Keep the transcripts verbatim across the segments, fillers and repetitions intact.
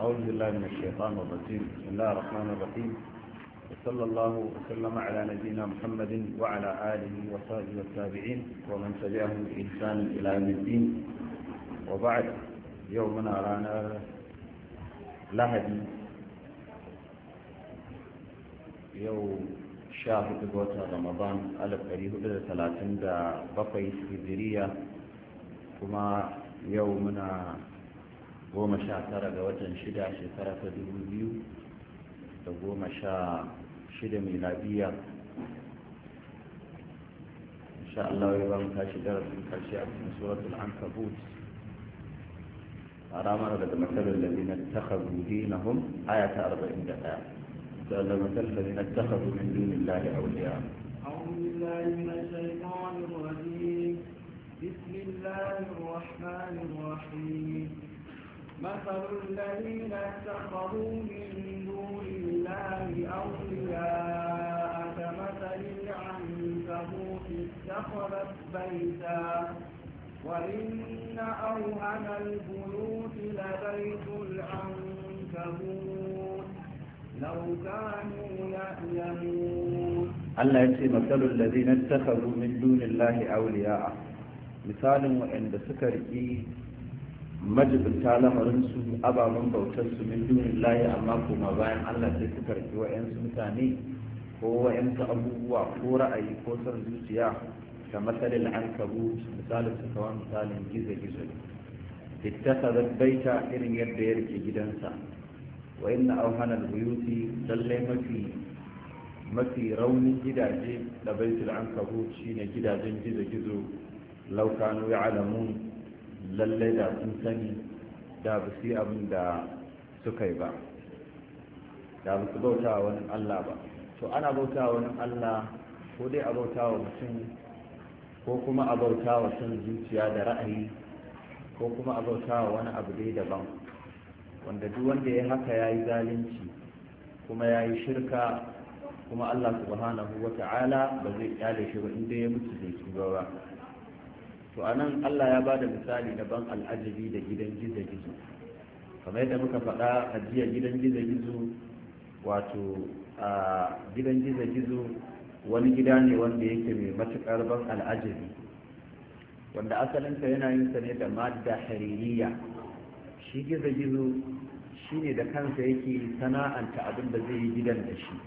أعوذ بالله من الشيطان الرجيم. بسم الله الرحمن الرحيم. وصلى الله وسلم على نبينا محمد وعلى آله وصحبه والتابعين ومن تبعهم بإحسان إلى يوم الدين. وبعد، يومنا رانا لهدي يوم شاهد قوة رمضان ألف أريه ثلاثين دا بقي هجرية، كما يومنا goma sha tara ga watan shida shekara ta dubu biyu da goma sha shida miladiya. insha Allah ya bamu tashi darasin karshe a cikin suratul ankabut a ramar daga matsalar lalina takhadhu dinahum aya ta arba'in da ɗaya. da matsalar lalina takhadhu min dunillahi awliya. أعوذ بالله من الشيطان الرجيم. بسم الله الرحمن الرحيم. مثل الذين اتخذوا من دون الله أولياء كمثل العنكبوت اتخذت بيتا وإن أوهن البيوت لبيت العنكبوت لو كانوا يعلمون. الله يأتي مثل الذين اتخذوا من دون الله أولياء، مثال وعند سكرئي majibinta lamarinsu ababen bautarsu min dunin layi, amma kuma bayan Allah sai suka rike wa'yansu mutane ko wa'yansu abubuwa ko ra'ayi ko son zuciya ga matsalin an kabu misalin su kawai misalin gizo-gizo ittakhadhat baita, irin yadda ya rike gidansa. wa inna awhana al-buyuti, lallai mafi mafi raunin gidaje da baitul ankabut shine gidajen gizo-gizo. law kanu ya'lamun, lallai da sun sani da ba su yi abin da suka yi ba, da ba su bauta wa wani Allah ba. to ana bauta wa wani Allah ko dai a bauta wa mutum ko kuma a bauta wa son zuciya da ra'ayi ko kuma a bauta wa wani abu dai daban, wanda duk wanda ya haka ya yi zalunci kuma ya yi shirka, kuma Allah subhanahu wa ta'ala ba zai kyale shi ba inda ya mutu zai tuba ba. to anan Allah ya bada misali na ban al'ajabi da gidan gizo-gizo, kamar yadda muka faɗa a jiya. gidan gizo-gizo wato a gidan gizo-gizo wani gida ne wanda yake mai matuƙar ban al'ajabi, wanda asalinsa yana yin sa ne da madda haririya. shi gizo-gizo shi ne da kansa yake sana'anta abin da zai yi gidan da shi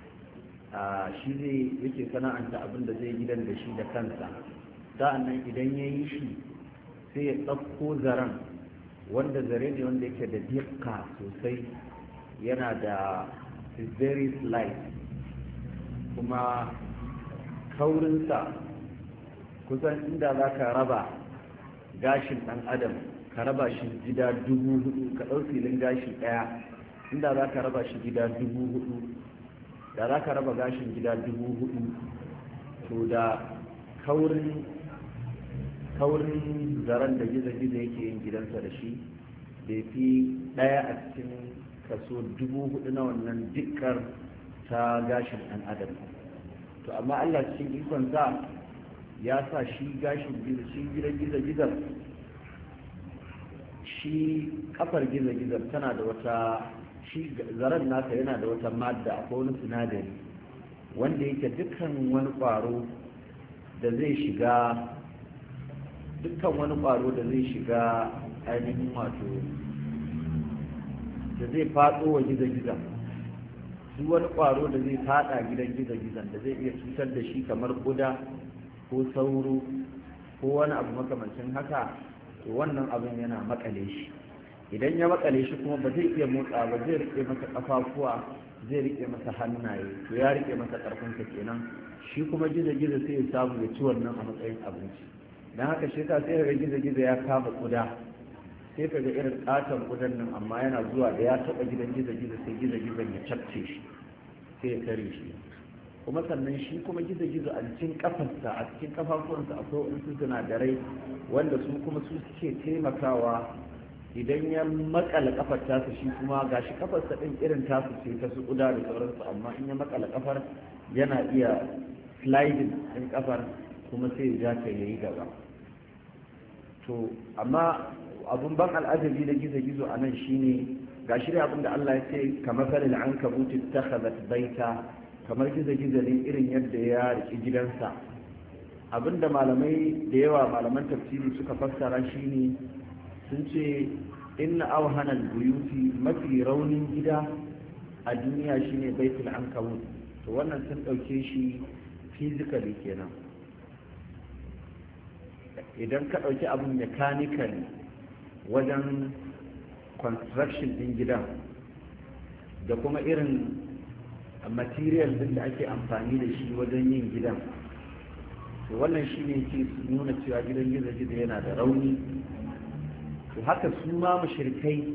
shi zai yake sana'anta abin da zai yi gidan da shi da kansa. sa'annan idan ya yi shi sai ya ɗauko zaren, wanda zare ne wanda yake da dikka sosai, yana da very slight, kuma kaurinsa kusan inda za ka raba gashin ɗan adam ka raba shi gida dubu hudu, ka ɗau filin gashi ɗaya inda za ka raba shi gida dubu hudu, da za ka raba gashin gida dubu hudu, to da kaurin kaurin zaren da gizo-gizo yake yin gidansa da shi bai fi ɗaya a cikin kaso dubu hudu na wannan dikkar ta gashin ɗan adam. to amma Allah cikin ikonsa ya sa shi gashin gizo shi gidan gizo-gizo shi kafar gizo-gizo tana da wata shi zaren nasa yana da wata madda, akwai wani sinadari wanda yake dukkan wani ƙwaro da zai shiga dukkan wani ƙwaro da zai shiga ainihin wato da zai faɗo wa gizo-gizon, duk wani ƙwaro da zai faɗa gidan gizo-gizon da zai iya cutar da shi kamar ƙuda ko sauro ko wani abu makamancin haka, to wannan abin yana makale shi. idan ya makale shi kuma ba zai iya motsa ba, zai rike masa ƙafafuwa, zai rike masa hannaye, to ya rike masa ƙarfinsa kenan. shi kuma gizo-gizo sai ya samu ya ci wannan a matsayin abinci. don haka shi ka sai ga gizo-gizo ya kama kuda, sai ka ga irin katon kudan nan, amma yana zuwa da ya taba gidan gizo-gizo sai gizo-gizon ya cafce shi sai ya tare shi. kuma sannan shi kuma gizo-gizo a cikin kafarsa a cikin kafafuwansa akwai wasu sinadarai wanda su kuma su suke taimakawa idan ya makala kafar tasa. shi kuma gashi kafarsa din irin tasu ce ta su kuda da sauransu, amma in ya makala kafar yana iya sliding din kafar kuma sai ya ja ta yayi gaba. to amma abun ban al'ajabi da gizo-gizo a nan shine ga shi abinda Allah ya ce kamar salil ankabuti takhazat baita, kamar gizo-gizo ne irin yadda ya riki gidansa. Abinda malamai da yawa malaman tafsiri suka fassara shine sun ce inna awhanal buyuti, mafi raunin gida a duniya shine baitul ankabut. to wannan sun dauke shi physically kenan. idan ka dauki abin mechanically wajen construction din gidan da kuma irin material din da ake amfani da shi wajen yin gidan, to wannan shi ne ke nuna cewa gidan gizo-gizo yana da rauni. to haka su ma mushrikai,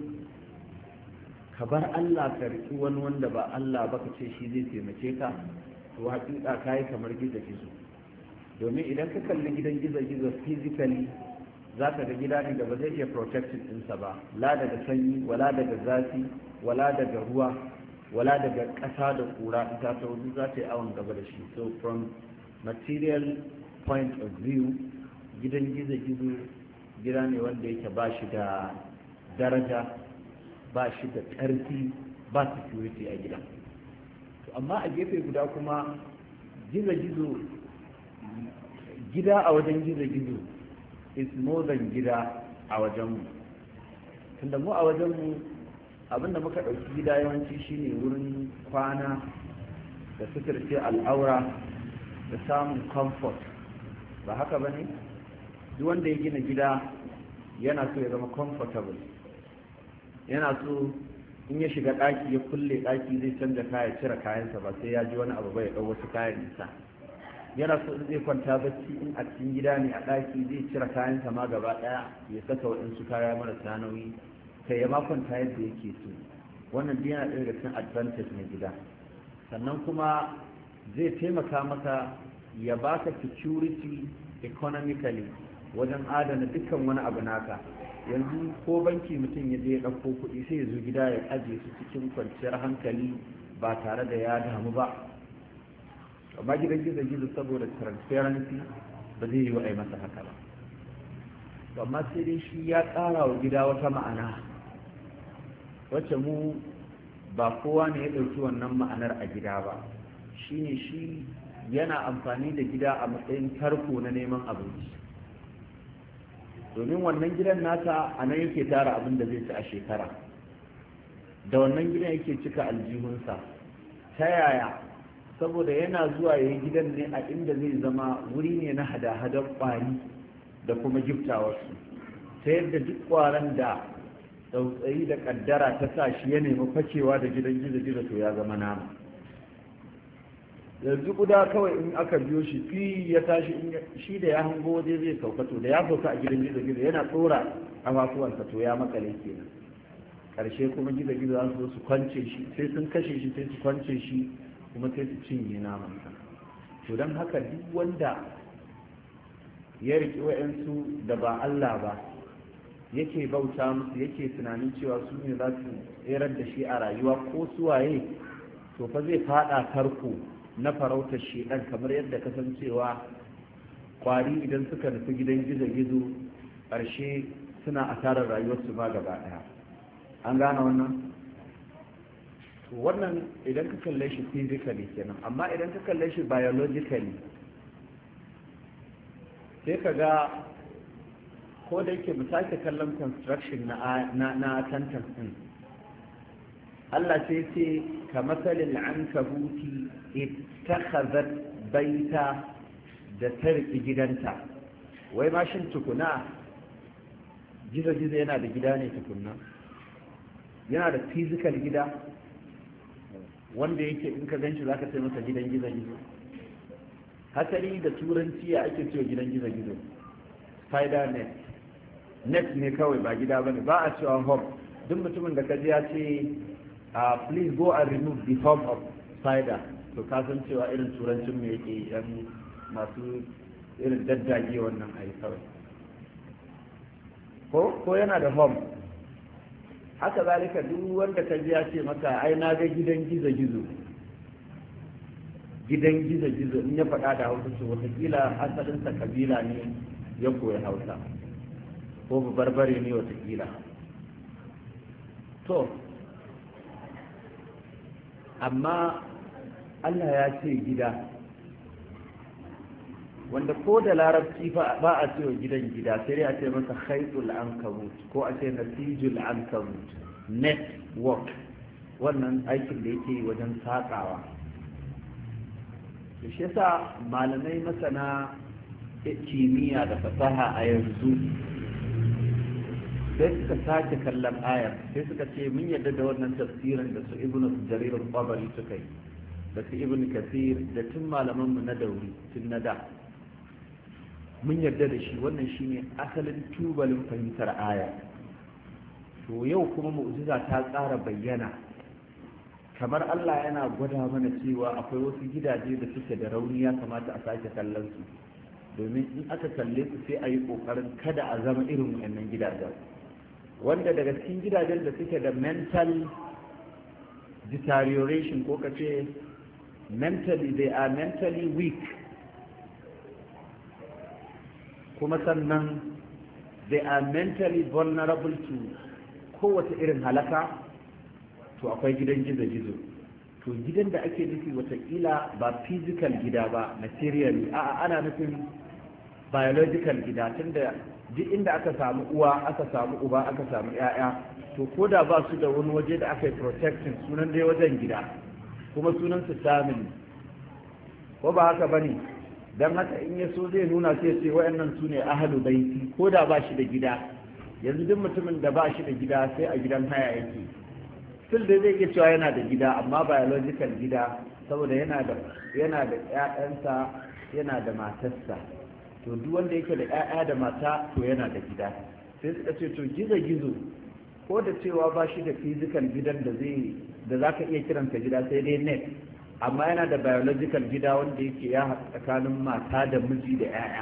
ka bar Allah ka riƙi wani wanda ba Allah ba ka ce shi zai taimake ka, to haƙiƙa ka yi kamar gizo-gizo. domin idan ka kalli gidan gizo-gizo physically za ka ga gida ne da ba zai iya protected ɗinsa ba, la daga sanyi wala daga zafi wala daga ruwa wala daga ƙasa da ƙura, ita ta wuzu za ta yi awon gaba da shi. so from material point of view, gidan gizo-gizo gida ne wanda yake ba shi da daraja, ba shi da ƙarfi, ba security a gidan. to amma a gefe guda kuma gizo-gizo, gida a wajen gizo-gizo is more than gida a wajenmu. tunda mu a wajenmu abinda muka ɗauki gida yawanci shine wurin kwana da suturce al'aura da samun comfort, ba haka ba ne? duk wanda ya gina gida yana so ya zama comfortable, yana so in ya shiga ɗaki ya kulle ɗaki zai canza kaya, cire kayansa ba sai ya ji wani abu ba ya ɗau wasu kayan nisa. yana so in zai kwanta bacci in a cikin gida ne a ɗaki zai cire kayansa ma gaba ɗaya ya saka waɗansu kaya marasa nauyi, kai ya ma kwanta yadda yake so. wannan duk yana ɗaya daga cikin advantage na gida. sannan kuma zai taimaka maka ya baka security economically wajen adana dukkan wani abu naka. yanzu ko banki mutum ya je ya ɗauko kuɗi sai ya zo gida ya ajiye su cikin kwanciyar hankali ba tare da ya damu ba. amma gidan gizo-gizo saboda transparency ba zai yi wa ai masa haka ba. amma sai dai shi ya ƙara wa gida wata ma'ana wacce mu ba kowa ne ya ɗauki wannan ma'anar a gida ba. shine shi yana amfani da gida a matsayin tarko na neman abinci, domin wannan gidan nasa a nan yake tara abin da zai ci a shekara, da wannan gidan yake cika aljihunsa. ta yaya? saboda yana zuwa ya yi gidan ne a inda zai zama wuri ne na hada-hadar ƙwari da kuma giftawarsu, ta yadda duk ƙwaron da tsautsayi da ƙaddara ta sa shi ya nemi fakewa da gidan gizo-gizo to ya zama nama. yanzu guda kawai in aka biyo shi fi ya tashi shi da ya hango waje zai sauka, to da ya sauka a gidan gizo-gizo yana tsora kafafuwansa to ya makale kenan. ƙarshe kuma gizo-gizo za su zo su kwance shi, sai sun kashe shi sai su kwance shi kuma sai su cinye namansa. to don haka duk wanda ya riƙi wa'yansu da ba Allah ba yake bauta musu, yake tunanin cewa su ne za su tserar da shi a rayuwa ko suwaye, to fa zai fada tarko na farautar shedan, kamar yadda kasancewa kwari idan suka nufi gidan gizo-gizo ƙarshe suna asarar rayuwarsu ma gaba ɗaya. an gane wannan? wannan idan ka kalle shi physically kenan. amma idan ka kalle shi biologically sai ka ga, ko da yake mu sake kallon construction na na na sentence din, Allah sai ce ka masalil ankabuti ittakhadhat baita, da ta riƙi gidanta. wai ma shin tukuna gizo-gizo yana da gida ne tukunna? yana da physical gida wanda yake in ka ganshi zaka sai masa gidan gizo-gizo? hasali da turanci ya ake cewa gidan gizo-gizo spider net. net ne kawai, ba gida bane, ba a cewa home. duk mutumin da kaji ya ce Uh, please go and remove the form of spider, to kasan cewa irin turancin mai yake yan masu irin daddage wannan ayi kawai. ko ko yana da home. haka zalika duk wanda ka ji ya ce maka ai na ga gidan gizo-gizo, gidan gizo-gizo in ya faɗa da hausa to watakila asalinsa kabila ne ya koya hausa, ko barbare ne watakila. to amma Allah ya ce gida, wanda ko da larabci ba a ce wa gidan gida, sai a ce masa khaytul ankabut ko a ce nasijul ankabut, network, wannan aikin da yake wajen saƙawa. da shi yasa malamai masana kimiyya da fasaha a yanzu sai suka sake kallon ayar, sai suka ce mun yadda da wannan tafsirin da su ibnu jarir al-qabari suka yi, da su ibnu kathir, da tun malaman mu na dauri tun na da mun yarda da shi. wannan shine asalin tubalin fahimtar aya. to yau kuma mu'jiza ta ƙara bayyana, kamar Allah yana gwada mana cewa akwai wasu gidaje da suke da rauni, ya kamata a sake kallon su, domin in aka kalle su sai a yi ƙoƙarin kada a zama irin wannan gidajen, wanda daga cikin gidajen da suke da mental deterioration ko ka ce mentally they are mentally weak, kuma sannan they are mentally vulnerable to kowace irin halaka, to akwai gidan gizo-gizo. to gidan da ake nufi watakila ba physical gida ba materially, a'a ana nufin biological gida, tunda duk inda aka samu uwa aka samu uba aka samu 'ya'ya, to ko da ba su da wani waje da aka yi protecting, sunan dai wajen gida, kuma sunan su family, ko ba haka bane? dan haka in ya so zai nuna sai ce wayannan su ne ahlu baiti, ko da ba shi da gida. yanzu duk mutumin da ba shi da gida sai a gidan haya yake, still dai zai iya cewa yana da gida, amma biological gida, saboda yana da yana da ƴaƴansa, yana da matarsa. to duk wanda yake da ƴaƴa da mata to yana da gida. sai suka ce to gizo-gizo ko da cewa ba shi da physical gidan da zai da zaka iya kiransa gida, sai dai net, amma yana da biological gida wanda yake ya haɗa tsakanin mata da miji da 'ya'ya.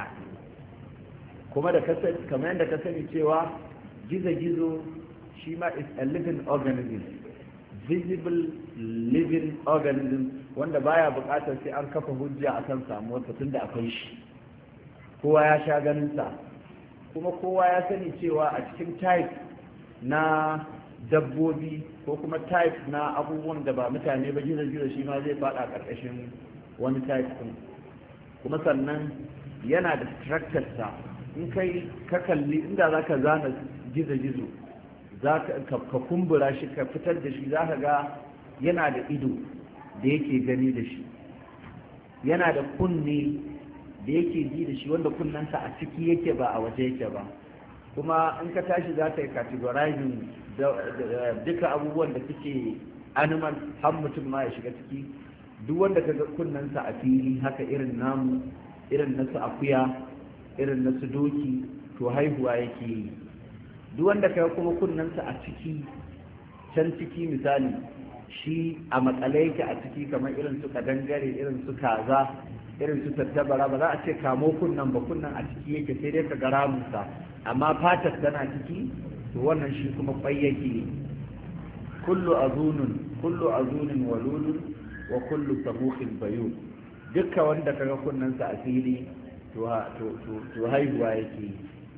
kuma da kamar yadda ka sani cewa gizo-gizo shi ma is a living organism, visible living organism, wanda baya buƙatar sai an kafa hujja akan samuwarsa tunda akwai shi, kowa ya sha ganinsa. kuma kowa ya sani cewa a cikin type na dabbobi ko kuma type na abubuwan da ba mutane ba, gizo-gizo shi ma zai fada karkashin wani type din. kuma sannan yana da structure sa, in kai ka kalli inda zaka zana gizo-gizo zaka ka kumbura shi ka fitar da shi, zaka ga yana da ido da yake gani da shi, yana da kunne da yake ji da shi, wanda kunnensa a ciki yake ba a waje yake ba. kuma in ka tashi za ka yi categorizing duka abubuwan da suke animal, har mutum ma ya shiga ciki. duk wanda ka ga kunnensa a fili haka irin namu, irin nasu akuya, irin nasu doki, to haihuwa yake yi. duk wanda ka ga kuma kunnensa a ciki, can ciki misali, shi a matsale yake a ciki, kamar irin su kadangare, irin su kaza, irin su tattabara, ba za a ce kamo kunnan ba, kunnan a ciki yake, sai dai ka ga ramunsa, amma fatar tana ciki, to wannan shi kuma kwai yake. kullu azunun kullu azunin walulun wa kullu sabuqin bayun, dukkan wanda kaga kunnansa a fili to to to haihuwa yake.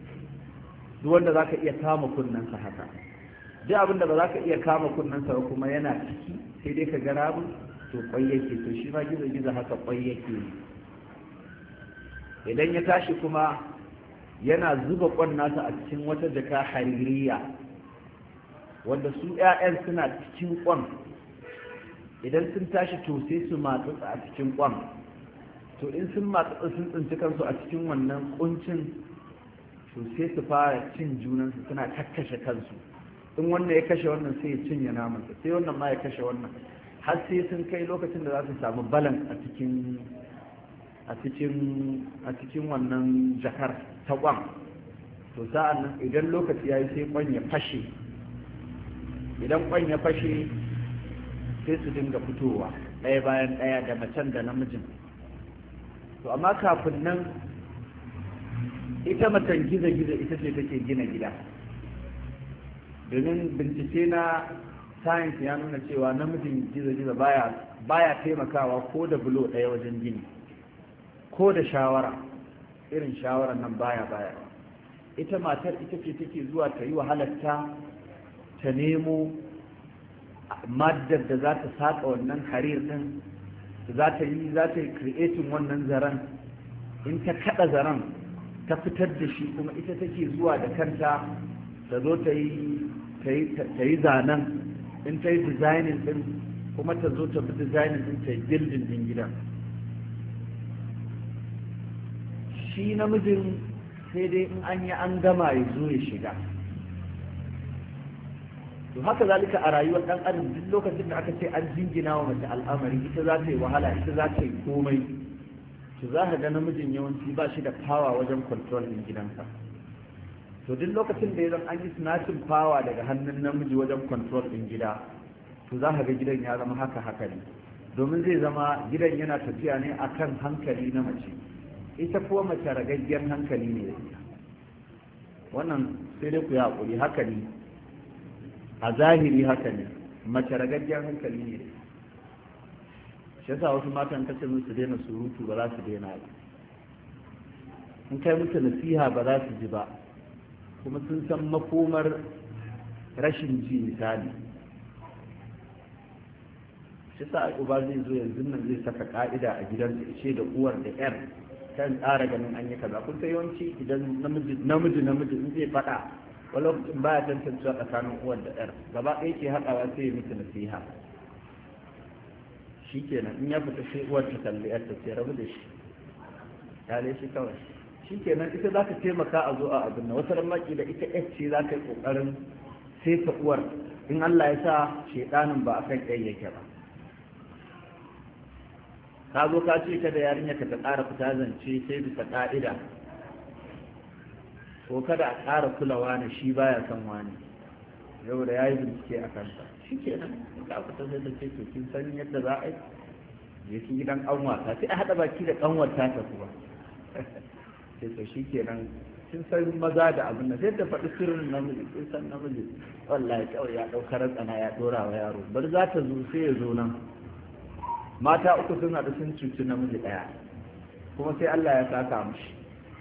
duk wanda zaka iya kama kunnansa haka, duk abinda ba zaka iya kama kunnansa ba kuma yana ciki, sai dai ka ga ramun, to kwai yake. to shi ma gizo-gizo haka kwai yake. idan ya tashi kuma yana zuba kwan nasa a cikin wata jaka haririya, wanda su 'ya'yan suna cikin kwan. idan sun tashi to sai su matsu a cikin kwan, to in sun matsu sun tsinci kansu a cikin wannan kuncin, to sai su fara cin junansu, suna kakkashe kansu. in wannan ya kashe wannan sai ya cinye namansa, sai wannan ma ya kashe wannan, har sai sun kai lokacin da za su samu balance a cikin a cikin a cikin wannan jakar ta kwan. to sa'an nan idan lokaci yayi sai kwan ya fashe. idan kwan ya fashe sai su dinga fitowa ɗaya bayan ɗaya, da macen da namijin. to amma kafin nan ita macen gizo-gizo ita ce take gina gida, domin bincike na science ya nuna cewa namijin gizo-gizo baya baya taimakawa ko da bulo ɗaya wajen gini, ko da shawara, irin shawarar nan baya baya. ita matar ita ce take zuwa ta yi wahalarta, ta nemo maddar da za ta saƙa wannan harir ɗin za ta yi za ta yi creating wannan zaren, in ta kaɗa zaren ta fitar da shi kuma ita take zuwa da kanta ta zo ta yi ta yi zanen, in ta yi designing ɗin kuma ta zo ta bi designing ɗin ta yi building ɗin gidan. shi namijin sai dai in an yi an gama ya zo ya shiga. to haka zalika a rayuwar dan adam duk lokacin da aka ce an jingina wa mace al'amari ita za ta yi wahala, ita za ta yi komai, to za ka ga namijin yawanci ba shi da power wajen control din gidansa. to duk lokacin da ya zan an yi snatching power daga hannun namiji wajen control din gida, to za ka ga gidan ya zama haka haka ne, domin zai zama gidan yana tafiya ne akan hankali na mace, ita kuwa mace ragaggiyar hankali ne. wannan sai dai ku yi haƙuri, haka ne a zahiri, haka ne mace ragaggiyar hankali ne. shi yasa wasu matan kace musu daina surutu ba za su daina ba, in kai musu nasiha ba za su ji ba, kuma sun san makomar rashin ji. misali shi sa uba zai zo yanzu nan zai saka ka'ida a gidansa ce da uwar da yar kan tsara ganin an yi kaza. kun sai yawanci idan namiji namiji namiji in zai faɗa wani lokacin baya tantancewa tsakanin uwar da yar, gaba ɗaya ke haɗawa sai ya musu nasiha. shi kenan in ya fita sai uwar ta kalli yar ta ce rabu da shi ya shi kawai. shi kenan ita za ta taimaka a zo a abin nan, wasu maki da ita yar ce za ka yi ƙoƙarin sai ta uwar in Allah ya sa shaiɗanin ba a kan ɗaya yake ba. ka zo ka ce ka da yarinya ka ta ƙara fita zance sai bisa ƙa'ida, ko kada a ƙara kulawa na shi baya son wani, yau da ya yi bincike a kansa. shi ke nan ka fita sai da ce to kin san yadda za a yi ya ki gidan ƙanwata, sai a haɗa baki da ƙanwata ta kuwa. sai to shi ke nan kin san maza da abin nan, sai da faɗi sirrin namiji, kin san namiji wallahi kawai ya ɗaukar tsana ya ɗora wa yaro, bar za ta zo sai ya zo nan. mata uku sun haɗu sun cuci namiji ɗaya, kuma sai Allah ya saka mushi.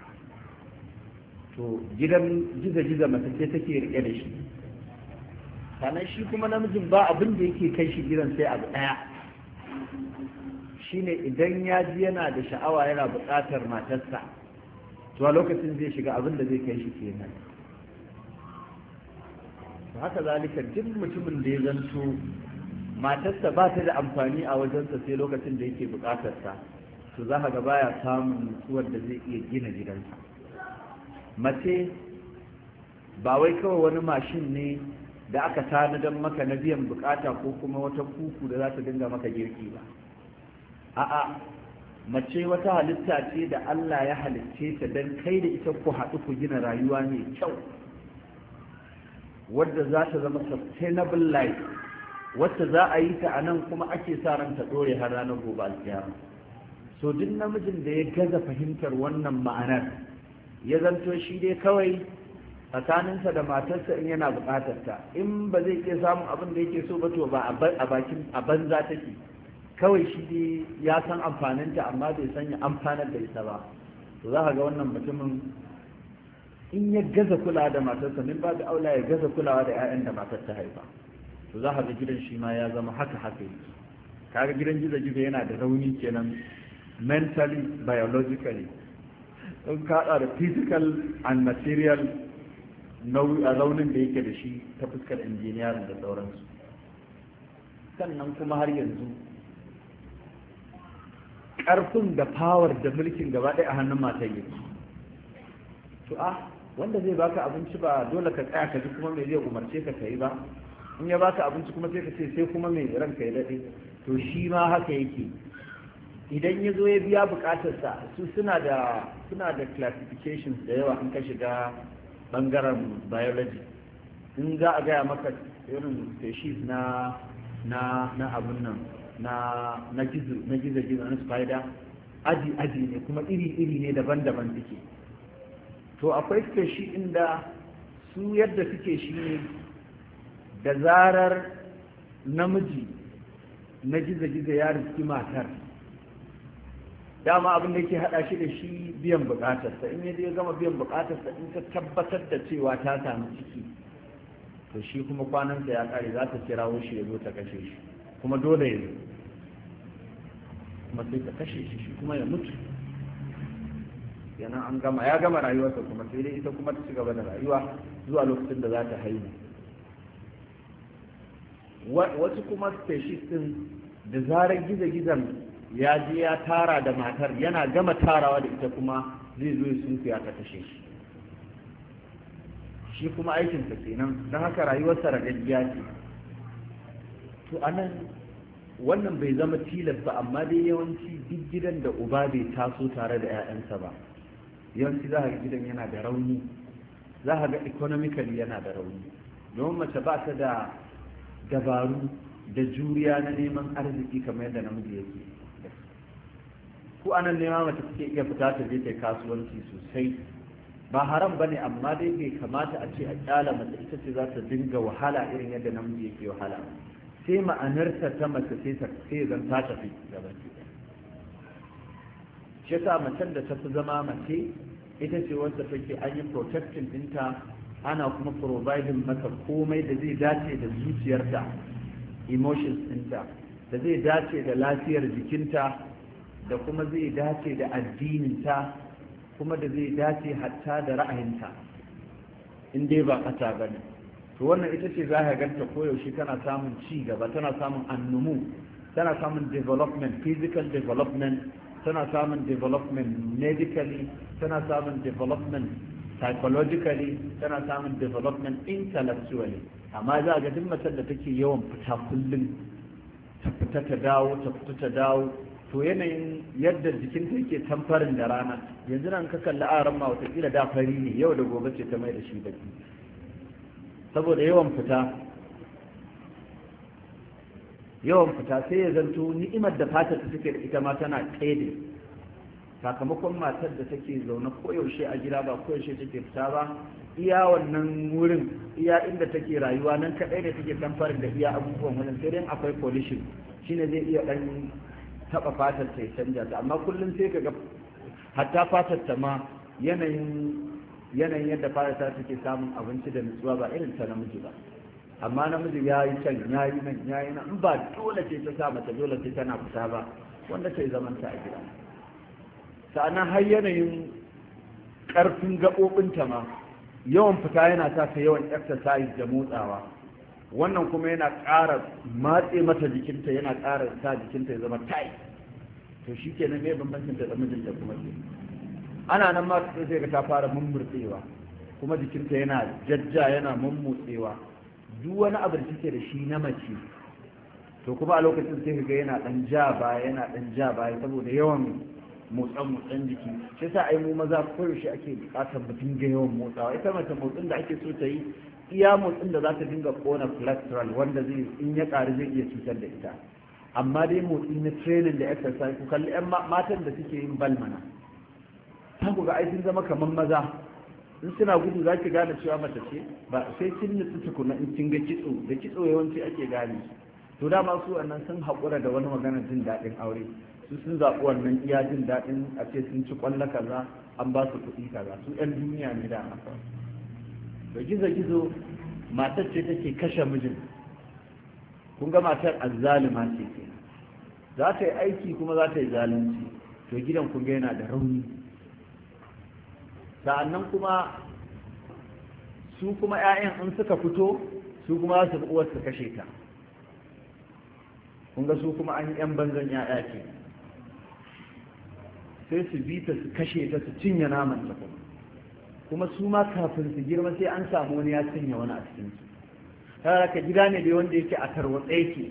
to gidan giza-giza mace ce take rike da shi, sannan shi kuma namijin ba abin da yake kai shi gidan sai abu ɗaya, shine idan ya ji yana da sha'awa yana buƙatar matarsa, to a lokacin zai shiga abin da zai kai shi kenan. to haka zalika duk mutumin da ya zanto matarsa ba ta da amfani a wajensa sai lokacin da yake buƙatarsa, to za ka ga baya samun nutsuwar da zai iya gina gidansa. mace ba wai kawai wani mashin ne da aka tanadar maka na biyan bukata ko kuma wata kuku da za ta dinga maka girki ba. a'a, mace wata halitta ce da Allah ya halicce ta don kai da ita ku haɗu ku gina rayuwa mai kyau wadda za ta zama sustainable life, wacce za a yi ta a nan kuma ake sa ran ta ɗore har ranar gobe alkiyama. so duk namijin da ya gaza fahimtar wannan ma'anar, ya zanto shi dai kawai tsakaninsa da matarsa in yana buƙatar ta, in ba zai iya samun abin da yake so ba to ba a bakin a banza take, kawai shi dai ya san amfaninta amma bai san ya amfanar da ita ba. to za ka ga wannan mutumin in ya gaza kulawa da matarsa, min ba da aula ya gaza kulawa da 'ya'yan da matar ta haifa, to za ka ga gidan shi ma ya zama haka haka yake. kaga gidan gizo-gizo yana da rauni kenan mentally, biologically, in kaɗa da physical and material a raunin da yake da shi ta fuskar engineering da sauransu. sannan kuma har yanzu ƙarfin da power da mulkin gaba ɗaya a hannun matan yake. to a wanda zai baka abinci ba dole ka tsaya ka ji kuma mai zai umarce ka yi ba, in ya baka abinci kuma sai ka ce sai kuma mai ranka ya daɗe. to shi ma haka yake, idan ya zo ya biya bukatarsa, su suna da suna da classifications da yawa in ka shiga bangaren biology, in za a gaya maka irin species na na na abun nan na na gizo na gizo gizo na spider, aji aji ne kuma iri iri ne daban-daban suke. to akwai species inda su yadda suke shi ne da zarar namiji na gizo-gizo ya riski matar, dama abin da yake hada shi da shi biyan bukatarsa. in ya ya gama biyan bukatarsa, in ta tabbatar da cewa ta samu ciki, to shi kuma kwanansa ya kare za ta kirawo shi ya zo ta kashe shi kuma dole ya zo kuma sai ta kashe shi shi kuma ya mutu yana an gama ya gama rayuwarsa kuma sai dai ita kuma ta ci gaba da rayuwa zuwa lokacin da za ta haihu. Wasu kuma species din da zarar gizo-gizon ya je ya tara da matar yana gama tarawa da ita kuma zai zo ya sunkuya ta kashe shi shi kuma aikinsa kenan don haka rayuwarsa ragaggiya ce. to anan wannan bai zama tilas ba, amma dai yawanci duk gidan da uba bai taso tare da 'ya'yansa ba yawanci za a ga gidan yana da rauni, za a ga economically yana da rauni, domin mace ba ta da dabaru da juriya na neman arziki kamar yadda namiji yake. ko anan nema mace take iya fita ta je ta kasuwanci sosai, ba haram bane, amma dai bai kamata a ce a kyala mace ita ce za ta dinga wahala irin yadda namiji yake wahala, sai ma'anarta ta mace sai ta sai zan ta tafi gaban ki. shi yasa macen da ta fi zama mace ita ce wanda take an yi protecting ɗinta, ana kuma providing mata komai da zai dace da zuciyarta, emotions ɗinta, da zai dace da lafiyar jikinta, da kuma zai dace da addininta, kuma da zai dace hatta da ra'ayinta in dai ba ƙasa ba ne. to wannan ita ce za ka ganta koyaushe tana samun ci gaba, tana samun annumu, tana samun development, physical development, tana samun development medically, tana samun development psychologically, tana samun development intellectually. amma za ga duk macen da take yawan fita kullum ta fita ta dawo ta fita ta dawo, to yanayin yadda jikinta yake tamfarin da rana, yanzu nan ka kalli aran ma watakila da fari ne, yau da gobe ce ta mai da shi baki saboda yawan fita yawan fita sai ya zanto ni'imar da fatar ta take da ita ma tana ƙede, sakamakon matar da take zaune koyaushe a gida ba koyaushe take fita ba, iya wannan wurin iya inda take rayuwa nan kaɗai da take tamfarin da iya abubuwan wannan, sai dai akwai pollution shine zai iya ɗan taɓa fatar ta ya canja ta, amma kullum sai ka ga hatta fatar ta ma yanayin yanayin yadda fatar ta take samun abinci da nutsuwa ba irin ta namiji ba. amma namiji ya yi can ya yi nan ya yi nan, in ba dole ce ta sa mata dole ce tana fita ba, wanda ta yi zamanta a gida. sa'annan har yanayin ƙarfin gaɓoɓinta ma yawan fita yana sa ta yawan exercise da motsawa, wannan kuma yana ƙara matse mata jikinta, yana ƙara sa jikinta ya zama tight. to shi ke nan mai bambancin da mijinta kuma ke ana nan ma sai ga ta fara mummurtsewa, kuma jikinta yana jajja yana mummutsewa, duk wani abu da take da shi na mace to kuma a lokacin sai ga yana ɗan ja baya yana ɗan ja baya saboda yawan motsan motsan jiki. shi yasa ai mu maza koyaushe ake buƙatar mu dinga yawan motsawa. ita mace motsin da ake so ta yi iya motsin da za ta dinga kona cholesterol wanda zai in ya ƙari zai iya cutar da ita, amma dai motsi na training da exercise ku kalli yan matan da suke yin bal mana, ta ku ga ai sun zama kamar maza, in suna gudu za ki gane cewa mace ce, ba sai kin nutsu tukuna in kin ga kitso, da kitso yawanci ake gane. to dama su wannan sun haƙura da wani maganar jin daɗin aure, su sun zaɓi wannan iya jin daɗin a ce sun ci ƙwallo kaza an ba su kuɗi kaza, su ɗan duniya ne da haka. da gizo-gizo matar ce take kashe mijin, kun ga matar azzalima ce ke, za ta yi aiki kuma za ta yi zalunci, to gidan kun ga yana da rauni. sa'annan kuma su kuma 'ya'yan in suka fito su kuma za su uwar su kashe ta, kun ga su kuma an yi 'yan banzan 'ya'ya ce, sai su bi ta su kashe ta su cinye naman ta kuma kuma su ma kafin su girma sai an samu wani ya cinye wani a cikin su. ta ka gida ne dai wanda yake a tarwatsa yake,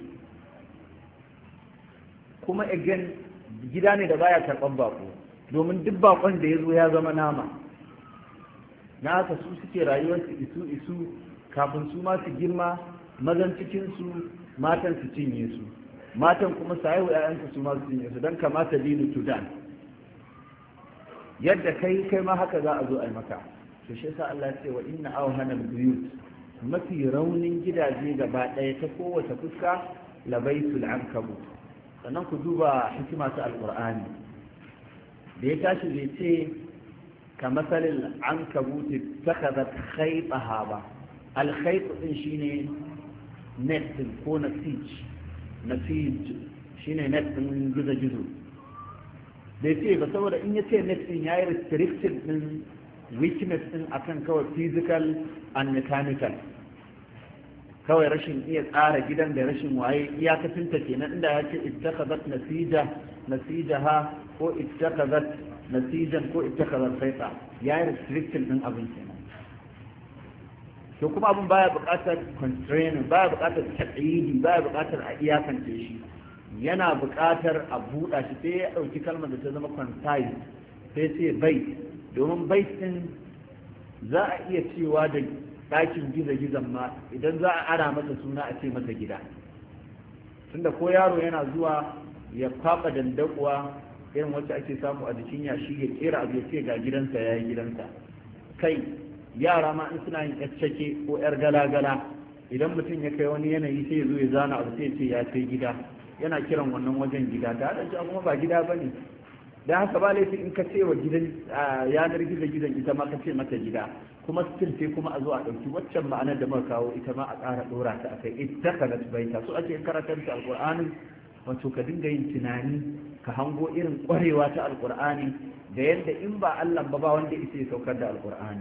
kuma again gida ne da baya karɓar bako, domin duk bakon da ya zo ya zama nama, na haka su suke rayuwarsu isu isu kafin su ma su girma, mazan cikinsu matan su cinye su, matan kuma su haihu 'ya'yansu su ma su cinye su, don kamata dinu tudan, yadda kai kai ma haka za a zo a yi maka. to shi yasa Allah ya ce wa inna awhana al-buyut, mafi raunin gidaje gaba ɗaya ta kowace fuska labaitul ankabut. sannan ku duba hikima ta alqur'ani da ya tashi bai ce ka masalil ankabut takhadat khaytaha ba, alkhayt din shine net ko nasij nasij shine net din gizo-gizo bai ce ba saboda in ya ce net din yayi restricted din weakness din akan kawai physical and mechanical kawai rashin iya tsara gidan da rashin waye iyakacinta kenan inda ya ce ittakhadhat nasija nasijaha ko ittakhadhat nasijan ko ittakhadhat khayta yayi restriction din abin kenan to kuma abin baya buƙatar constraining baya buƙatar taqyidi baya buƙatar a iyakance shi yana buƙatar a buɗa shi sai ya ɗauki kalmar da ta zama concise sai sai bait domin bait din za a iya cewa da ɗakin gizo-gizon ma idan za a ara masa suna a ce masa gida tunda ko yaro yana zuwa ya kwaɓa dandakuwa irin wacce ake samu a jikin yashi ya kera abu ya ce ga gidansa ya yi gidansa kai yara ma in suna yin yaccake ko yar gala-gala idan mutum ya kai wani yanayi sai ya zo ya zana abu sai ya ce ya kai gida yana kiran wannan wajen gida da haɗa kuma ba gida ba ne da haka ba laifi in ka ce wa gidan yanar gizo-gizon ita ma ka ce mata gida kuma still sai kuma a zo a ɗauki waccan ma'anar da muka kawo ita ma a ƙara ɗora ta akai ita ka baita so ake karatar ta alƙur'ani wato ka dinga yin tunani ka hango irin ƙwarewa ta alƙur'ani da yadda in ba Allah ba ba wanda isa ya saukar da alƙur'ani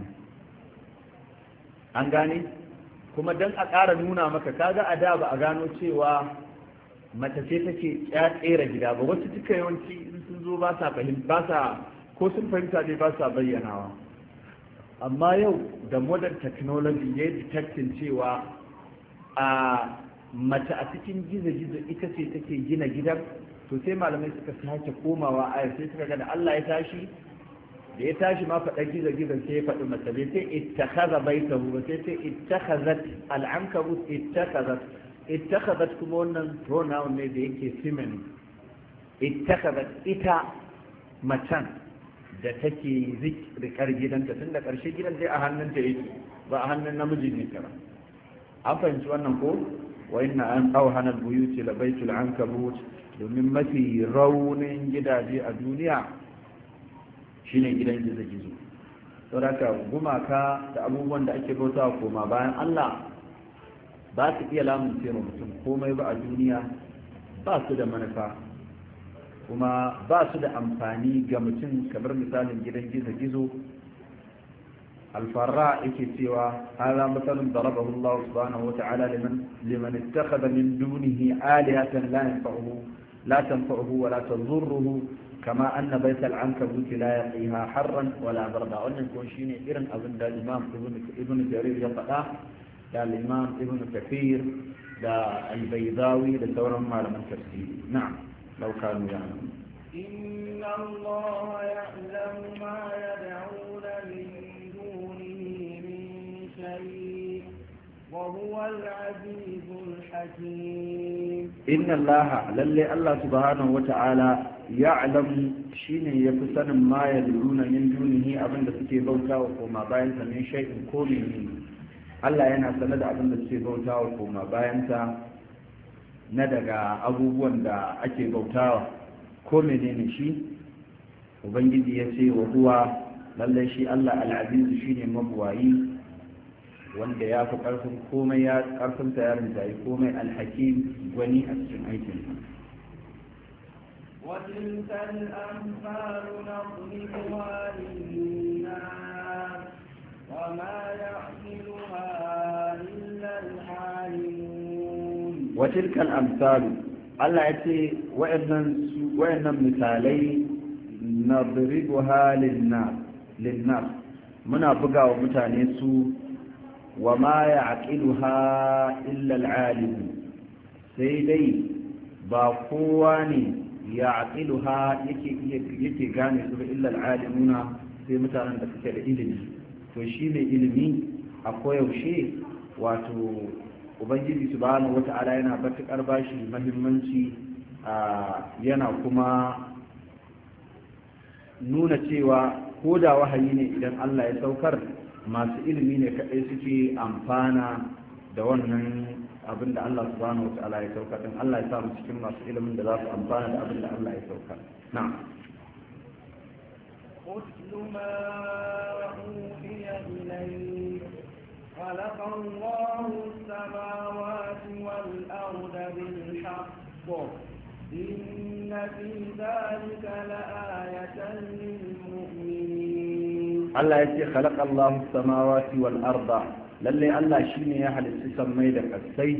an gane kuma dan a ƙara nuna maka kaga a da ba a gano cewa mace ce take ya tsere gida ba wasu duka yawanci in sun zo ba sa fahimta ba sa ko sun fahimta ne ba sa bayyanawa amma yau da modern technology ya yi detecting cewa a mace a cikin gizo-gizo ita ce take gina gidan to sai malamai suka sake komawa ayar sai suka ga da Allah ya tashi da ya tashi ma faɗa gizo-gizo sai ya faɗi mace bai sai ittakhadha baitahu ba sai sai ittakhadhat al-ankabut ittakhadhat ittakhadhat kuma wannan pronoun ne da yake feminine ittakhadhat ita macen da take rikar gidanta tun da ƙarshe gidan dai a hannunta yake ba a hannun namiji ne kara an fahimci wannan ko wa inna an awhana al-buyuti la baytul ankabut domin mafi raunin gidaje a duniya shine gidan gizo-gizo saboda gumaka da abubuwan da ake bautawa koma bayan Allah ba su iya lamunce ma mutum komai ba a duniya ba su da manufa kuma ba su da amfani ga mutum kamar misalin gidan gizo-gizo alfarra yake cewa hala matsalin da rabahu Allah subhanahu wa ta'ala liman ittakhadha min dunihi alihatan la yanfa'uhu la tanfa'uhu wa la tadhurruhu kama anna baytal ankabut la yaqiha harran wa la barda wannan ko shine irin abin da Imam Ibn Jarir ya faɗa da Imam Ibn Kathir da Al-Baydawi da sauran malaman tafsiri na'am لو كانوا يعلمون إن الله يعلم ما يدعون من دونه من شيء وهو العزيز الحكيم إن الله للي الله سبحانه وتعالى يعلم شين يكسن ما يدعون من دونه أبن دسكي بوتا وما باين من شيء كونه الله ينا سند أبن دسكي بوتا وما باين na daga abubuwan da ake bautawa ko menene shi ubangiji ya ce wa huwa lallai shi Allah al'azizu shine mabuwayi wanda ya fi karfin komai ya karfin ta yarin da komai alhakim gwani a cikin aikin وتلك الأمثال نضربها للناس وما يعقلها إلا العالمون وتلك الأمثال الله يأتي وإن مثالي نضربها للناس للناس منا بقى ومتانيسو وما يعقلها إلا العالم سيدي باقواني يعقلها يكي يكي غاني إلا العالمون في متانا تفكر إلمي فشيني إلمي أقوى وشي واتو ubangiji subhanahu wata'ala yana batukar bashi muhimmanci yana kuma nuna cewa ko da wahayi ne idan Allah ya saukar masu ilimi ne kadai suke amfana da wannan abin da Allah subhanahu wata'ala ya saukar din Allah ya sa mu cikin masu ilimin da za su amfana da abin da Allah ya saukar na'am أتل ما أوحي إليك خلق الله السماوات والأرض بالحق إن في ذلك لآية للمؤمنين. الله يسي خلق الله السماوات والأرض للي الله شيني يحل السسم ميدك السيد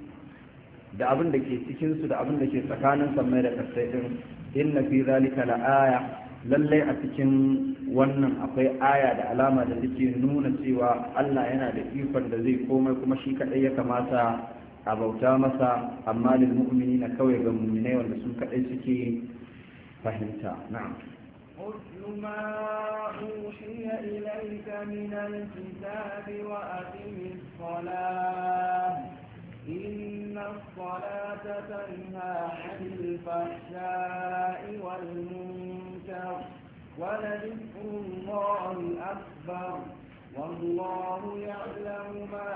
da abin da ke cikinsu da abin da ke tsakanin sammai da ƙasai ɗin inna fi zalika la aya lallai a cikin wannan akwai aya da alama da take nuna cewa Allah yana da ikon da zai komai kuma shi kaɗai ya kamata a bauta masa amma lil mu'minina kawai ga mu'minai wanda su kaɗai suke fahimta na'am اتل ما أوحي إليك من الكتاب وأقم الصلاة إن الصلاة تنهى عن الفحشاء والمنكر ولذكر الله أكبر والله يعلم ما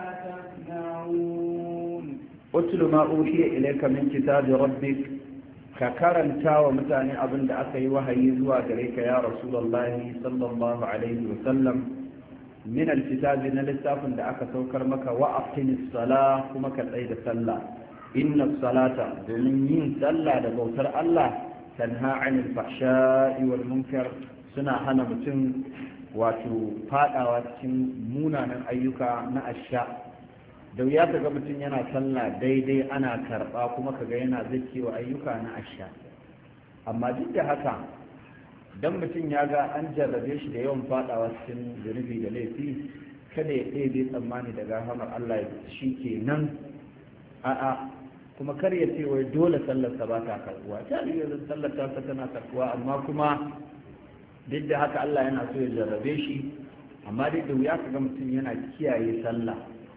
تصنعون. اتل ما أوحي إليك من كتاب ربك ككرنتا ومتاني أبن أخي وهي زوا غريك يا رسول الله صلى الله عليه وسلم من الكتاب نلساف دعك سوكر مك وأقم الصلاة كما كتعيد صلاة إن الصلاة دمين صلاة لبوتر الله تنهى عن الفحشاء والمنكر سنة هنا متن واتو فاتا واتن مونا أيوكا نأشاء da wuya ka ga mutum yana sallah daidai ana karɓa kuma ka ga yana zakewa ayyuka na asha amma duk da haka dan mutum ya ga an jarrabe shi da yawan fadawa cikin zunubi da laifi kada ya ɗaya tsammani daga rahamar Allah ya shi ke nan a'a kuma kar ya ce wai dole sallar sa ba ta karɓuwa ta yanzu sallar ta tana karɓuwa amma kuma duk da haka Allah yana so ya jarrabe shi amma duk da wuya ka ga mutum yana kiyaye sallah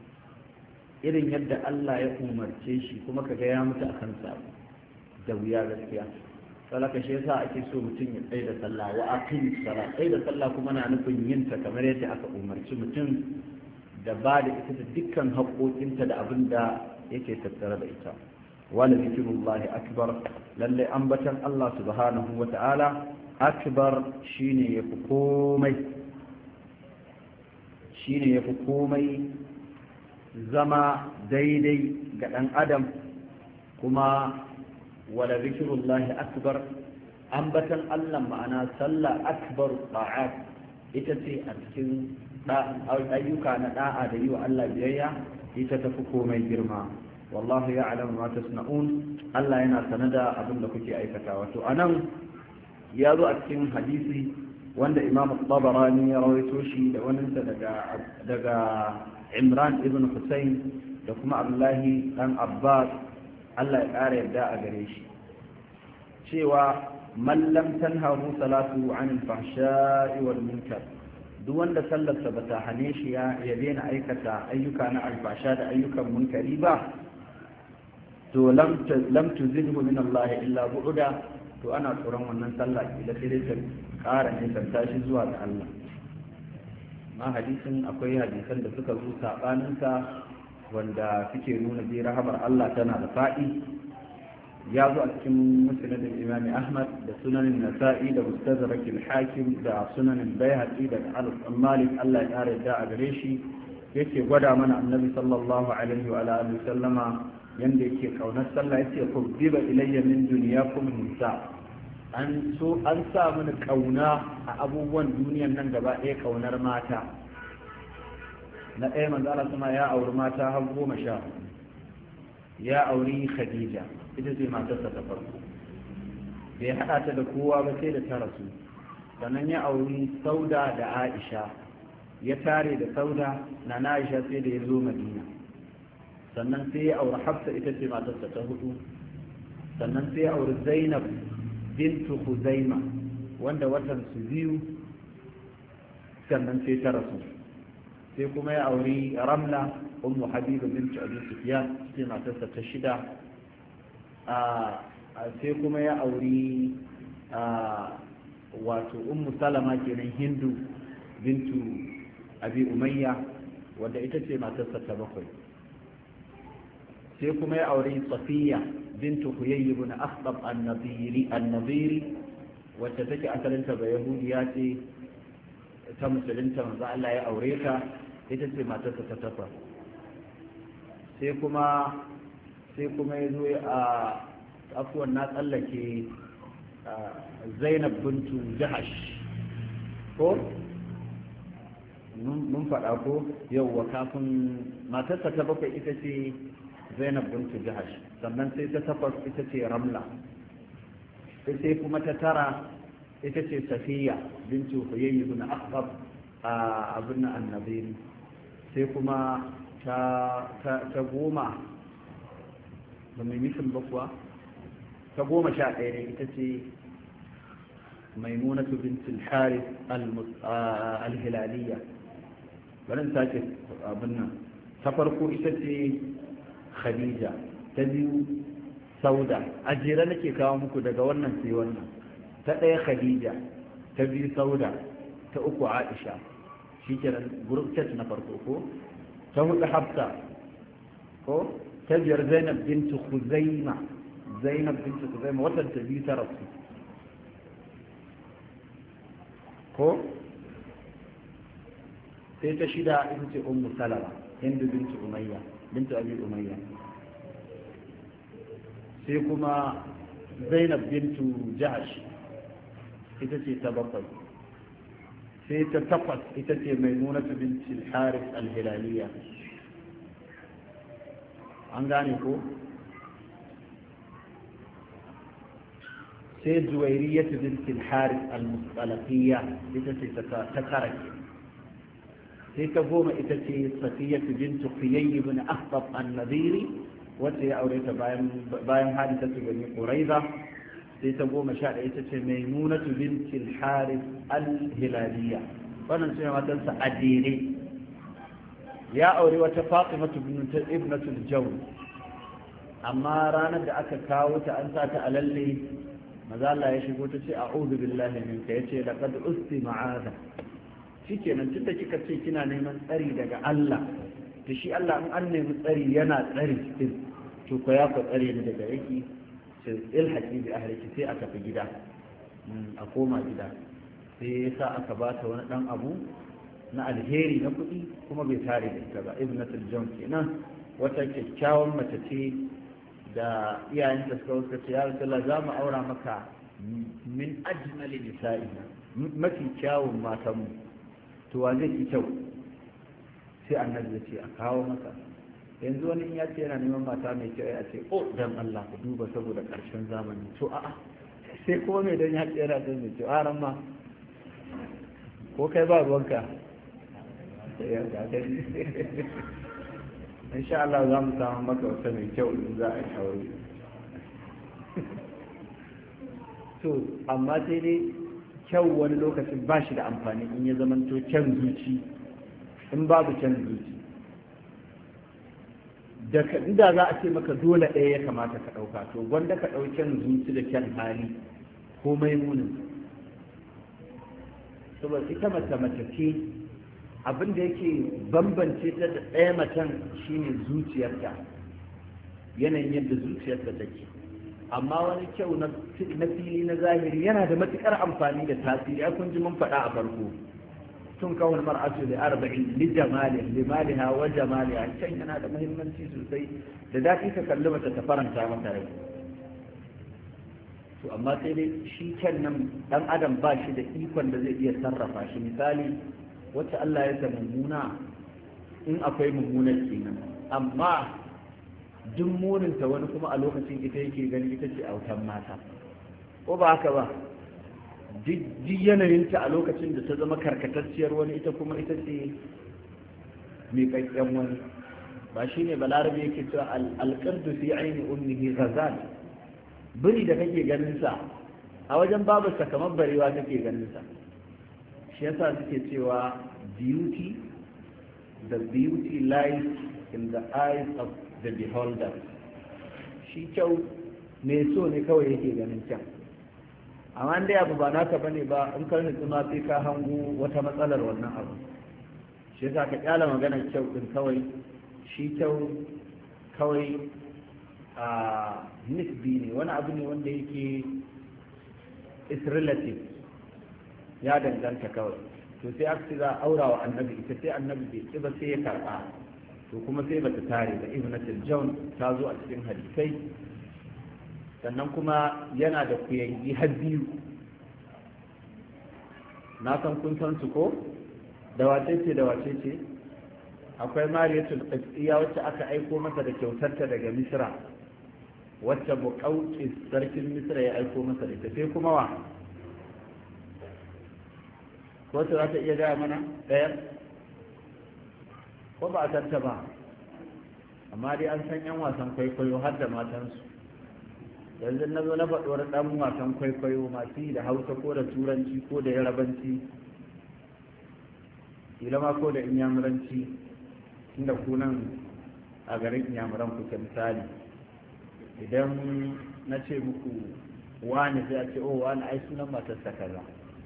irin yadda Allah ya umarce shi kuma kaga ya mutu akan sa da wuya gaskiya salaka shi yasa ake so mutum ya tsaya da sallah wa aqim salat tsaya da sallah kuma na nufin yin ta kamar yadda aka umarci mutum da ba da ita da dukkan haƙoƙinta da abin da yake tattare da ita wala zikrullahi akbar lalle ambatan Allah subhanahu wa ta'ala akbar shine yafi komai shine yafi komai zama daidai ga ɗan adam kuma wala zikirullahi akbar ambatan Allah ma'ana sallah akbar ta'at ita ce a cikin ayyuka na da'a da yi wa Allah biyayya ita tafi komai girma wallahu ya'lamu ma tasna'un Allah yana sanada abin da kuke aikata wato anan ya zo a cikin hadisi wanda Imam Tabarani ya rawaito shi da waninsa daga daga Imran ibn Hussein da kuma Abdullahi dan Abbas Allah ya ƙara yadda a gare shi cewa man lam tanhahu salatu anil fahsha'i wal munkar duk wanda sallarsa bata hane shi ya daina aikata ayyuka na alfasha da ayyukan munkari ba to lam lam tuzidhu min Allah illa bu'da to ana tsoron wannan sallah kila sai ta ƙara nisanta shi zuwa ga Allah ma hadisin akwai hadisan da suka zo sabaninsa wanda suke nuna dai rahamar Allah tana da faɗi ya zo a cikin musnadin Imam Ahmad da sunanin Nasa'i da Mustadrak al-Hakim da sunanin Baihaqi da Al-Malik Allah ya kare da a gare shi yake gwada mana Annabi sallallahu alaihi wa alihi sallama yanda yake kaunar sallah yace kubbiba ilayya min dunyakum nisa an so an sa mana kauna a abubuwan duniyan nan gaba ɗaya kaunar mata na ɗaya manzo Allah kuma ya auri mata har goma sha ya auri Khadija ita ce matarsa ta farko bai haɗa ta da kowa ba sai da ta rasu sannan ya auri Sauda da Aisha ya tare da Sauda na Aisha sai da ya zo Madina sannan sai ya auri Hafsa ita ce matarsa ta hudu sannan sai ya auri Zainab bintu Khuzaima wanda watan su biyu sannan sai ta rasu sai kuma ya auri Ramla ummu Habiba bintu Abi Sufyan sai matarsa ta shida a sai kuma ya auri wato ummu Salama kenan Hindu bintu Abi Umayya wanda ita ce matarsa ta bakwai sai kuma ya auri Safiya bintu Huyayy ibn Akhtab an-Nadiri an-Nadiri wacce take asalinta ba Yahudiya ce ta musulunta manzo Allah ya aure ta ita ce matarsa ta takwas. sai kuma sai kuma ya zo a afuwan na tsallake zainab bintu jahash ko mun faɗa ko yauwa kafin matarsa ta bakwai ita ce zainab bintu jahash, sannan sai ta takwas ita ce ramla, sai kuma ta tara ita ce safiya bintu huyayyi ibn akhtab a abin annabi, sai kuma ta ta goma ba mai mishin ba kuwa ta goma sha ɗaya ne ita ce maimunatu bintu al-harith al-hilaliyya. bari sake abin nan, ta farko ita ce khadija, ta biyu sauda, a jere nake kawo muku daga wannan sai wannan. ta ɗaya khadija, ta biyu sauda, ta uku aisha, shi kenan group chat na farko ko. ta hudu hafsa ko. ta biyar zainab bintu khuzaima, zainab bintu khuzaima watan ta biyu ta rasu ko. sai ta shida ita ce ummu salama hindu bintu umayya bintu abi umayya. sai kuma zainab bintu jahash ita ce ta bakwai. sai ta takwas ita ce maimunatu bintu al-harith al-hilaliyya. an gane ko. sai juwairiyatu bintu al-harith al-mustalaqiyya ita ce ta karake. sai ta goma ita ce safiyatu bintu qiyay ibn akhtab an-nadiri wacce ya aure ta bayan bayan hadisatu bani quraiza. sai ta goma sha ɗaya ita ce maimunatu binti al-harith al-hilaliyya, wannan sune matansa adire. ya aure wata fatimatu ibnatu al-jawn, amma ranar da aka kawo ta an sa ta a lalle maza Allah ya shigo ta ce a'udhu billahi minka, yace laqad usti ma'aza. shikenan tunda kika ce kina neman tsari daga Allah, to shi Allah in an nemi tsari yana tsari cikin to ko ya ku tsare ni daga yaki, sai ilhaqi bi ahliki, sai aka fi gida a koma gida. sai yasa aka ba ta wani dan abu na alheri na kuɗi kuma bai tare da ita ba. ibnatul jawn kenan, wata kyakkyawan mace ce da iyayenta suka suka ce ya Rasulullah za mu aura maka min ajmali nisa'ina, mafi kyawun matanmu, to wa zai fi kyau? sai annabi ya ce a kawo masa. yanzu wani ya ce yana neman mata mai kyau ya ce oh dan Allah ku duba saboda karshen zamani, to a'a sai kuma mai dan ya ce yana son mai kyau a ran ma ko kai ba ruwanka ya ga gani. insha Allah za mu samu maka wata mai kyau in za a yi aure. to amma sai dai kyau wani lokacin ba shi da amfani in ya zamanto kyan zuci. in babu kyan zuci da za a ce maka dole ɗaya ya kamata ka ɗauka, to gwanda ka ɗau kyan zuci da kyan hali ko maimunin. saboda ita mace mace ce, abin da yake bambance ta da ɗaya macen shine zuciyarta, yanayin yadda zuciyarta take. amma wani kyau na fili na zahiri yana da matuƙar amfani da tasiri. a kun ji mun faɗa a farko tun kawai mar'atu da arba'in li jamali limaliha wa jamaliha, can yana da muhimmanci sosai. da daɗi ka kalli mace ta faranta mata rai. to amma sai dai shi kyan nan ɗan adam ba shi da ikon da zai iya sarrafa shi. misali wacce Allah ya sa mummuna, in akwai mummunar kenan, amma duk muninta wani kuma a lokacin ita yake gani ita ce autan mata, ko ba haka ba? duk yanayinta a lokacin da ta zama karkatacciyar wani ita kuma ita ce mai ƙaƙƙen wani. ba shi ne balarabe yake cewa alƙardu fi aini ummihi ghazal, biri da kake ganin sa a wajen babarsa kamar barewa kake ganin sa. shi yasa suke cewa beauty the beauty lies in the eyes of the beholder. shi kyau mai so ne kawai yake ganin kyan, amma dai abu ba naka bane ba, in ka nutsu ma sai ka hango wata matsalar wannan abu. shi yasa ka kyala maganar kyau din kawai. shi kyau kawai a nisbi ne, wani abu ne wanda yake is relative, ya danganta kawai. to sai aka ce za a aura wa annabi ita sai annabi bai ki ba sai ya karɓa to kuma sai bata tare da ibnatul jawn ta zo a cikin hadisai sannan kuma yana da kuyangi har biyu na san kun san su ko da wace ce da wace ce akwai mariyatul qibtiyya wacce aka aiko masa da kyautarta daga misra wacce buƙauƙis sarkin misra ya aiko masa da ita sai kuma wa ko ta za ta iya gaya mana ɗaya ko ba a tanta ba amma dai an san yan wasan kwaikwayo har da matansu yanzu na zo na faɗuwar ɗan wasan kwaikwayo masu yi da hausa ko da turanci ko da yarabanci kila ma ko da inyamuranci inda kunan a garin inyamuran kuke misali idan na ce muku wani sai a ce oh wani ai sunan matarsa kaza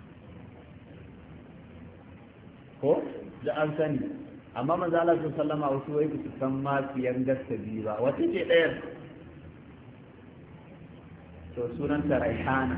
ko da an sani amma manzo Allah sallama wasu wai su san ma fiyan gaske biyu ba wata ce ɗayar to sunanta raihana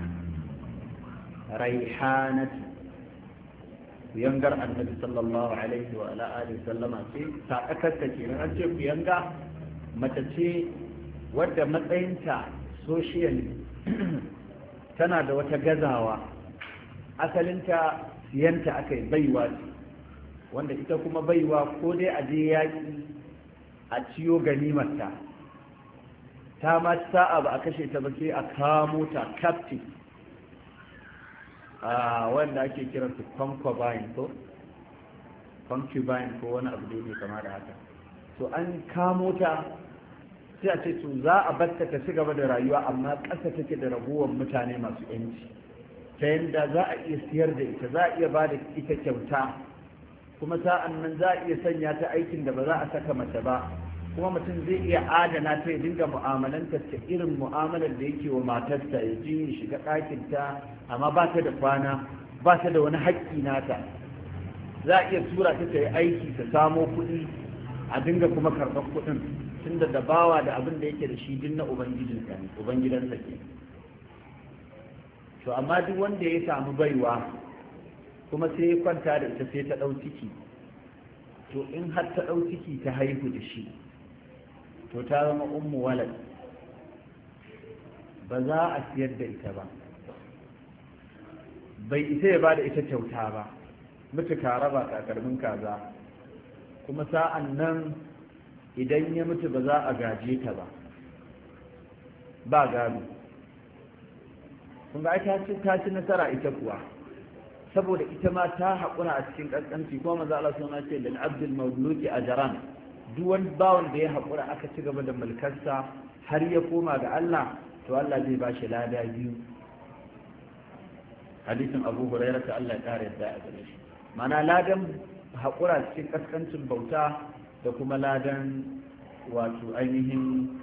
raihanatu yangar annabi sallallahu alaihi wa ala alihi sallama ce sakakarta kenan an ce yanga mace ce wadda matsayinta social tana da wata gazawa asalinta siyanta aka yi baiwa ce wanda ita kuma baiwa ko dai a je yaƙi a ciyo ganimarta ta ma sa'a ba a kashe ta ba sai a kamo ta captive a wanda ake kiran su concubine ko concubine ko wani abu da yake kama da haka to an kamo ta sai a ce to za a batta ta ci gaba da rayuwa amma ƙasa take da ragowar mutane masu yanci ta yadda za a iya siyar da ita za a iya ba da ita kyauta kuma sa'an nan za a iya sanya ta aikin da ba za a saka mace ba kuma mutum zai iya adana ta ya dinga mu'amalanta ta irin mu'amalar da yake wa matarsa ya ji ya shiga ɗakinta amma ba ta da kwana ba ta da wani haƙƙi nata za a iya tura ta ta yi aiki ta samo kuɗi a dinga kuma karɓar kuɗin tunda da bawa da abin da yake da shi din na ubangijinsa ne ubangidansa ke to amma duk wanda ya samu baiwa kuma sai ya kwanta da ita sai ta ɗau ciki to in har ta ɗau ciki ta haihu da shi to ta zama ummu walad ba za a siyar da ita ba bai isa ya ba da ita kyauta ba mutu ka raba takalmin kaza kuma sa'an nan idan ya mutu ba za a gaje ta ba ba gado kun ga ta ci nasara ita kuwa saboda ita ma ta haƙura a cikin ƙasƙanci kuma maza Allah suna ce lil abdul mawluki ajran duk wani bawan da ya haƙura aka ci gaba da mulkarsa har ya koma ga Allah to Allah zai ba shi lada biyu hadisin Abu Hurairah ta Allah ya kare yadda a gare shi mana ladan haƙura cikin ƙasƙancin bauta da kuma ladan wato ainihin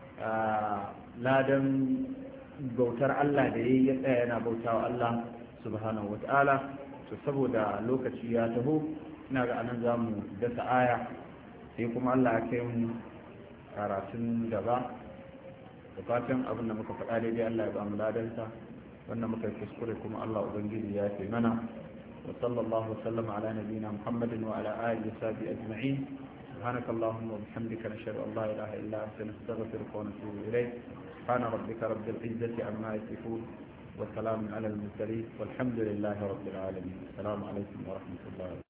ladan bautar Allah da ya tsaya yana bautawa Allah subhanahu wa ta'ala to saboda lokaci ya taho ina ga anan za mu dasa aya sai kuma Allah ya kai mu karatun gaba da fatan abin da muka faɗa daidai Allah ya ba mu ladansa wannan muka kuskure kuma Allah ubangiji ya fi mana wa sallallahu sallama ala nabiyyina Muhammadin wa ala alihi wa sahbihi ajma'in سبحانك اللهم وبحمدك نشهد ان لا اله الا انت نستغفرك ونتوب اليك سبحان ربك رب العزه عما يصفون وسلام على المرسلين والحمد لله رب العالمين السلام عليكم ورحمه الله